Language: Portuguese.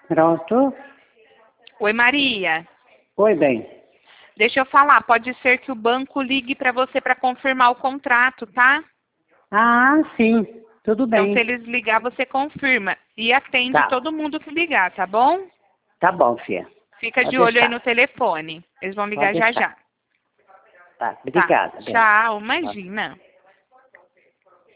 Pronto. Oi, Maria. Oi, bem. Deixa eu falar, pode ser que o banco ligue para você para confirmar o contrato, tá? Ah, sim. Tudo Então, bem. se eles ligar, você confirma. E atende Tá. todo mundo que ligar, tá bom? Tá bom, filha. Fica Pode de olho aí deixar. no telefone. Eles vão Pode ligar já deixar. já. Tá. Tá. Obrigada, bem. Tchau, imagina.